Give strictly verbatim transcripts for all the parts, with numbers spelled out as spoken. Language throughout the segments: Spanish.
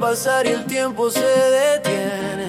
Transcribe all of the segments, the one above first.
pasar y el tiempo se detiene.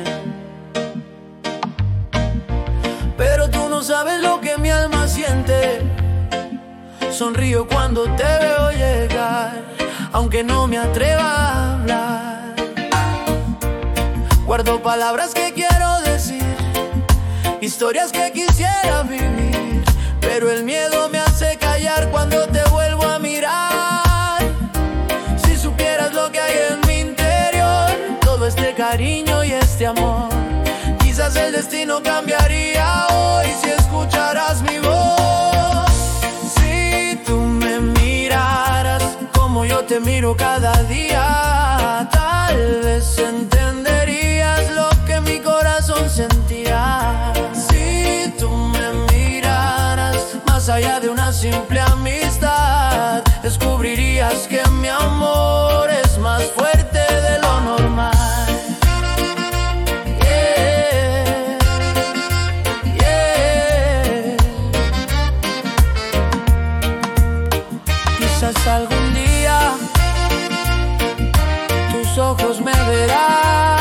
Pero tú no sabes lo que mi alma siente. Sonrío cuando te veo llegar, aunque no me atreva a hablar. Guardo palabras que quiero decir, historias que quisiera vivir, pero el miedo me hace callar cuando te vuelvo a mirar. Si supieras lo que hay en mi interior, todo este cariño y este amor, quizás el destino cambiaría hoy si escucharas mi voz. Si tú me miraras como yo te miro cada día, tal vez entenderías lo que mi corazón sentía. Si tú me miraras más allá de una simple amistad, descubrirías que mi amor es más fuerte de lo normal. Quizás algún día tus ojos me verán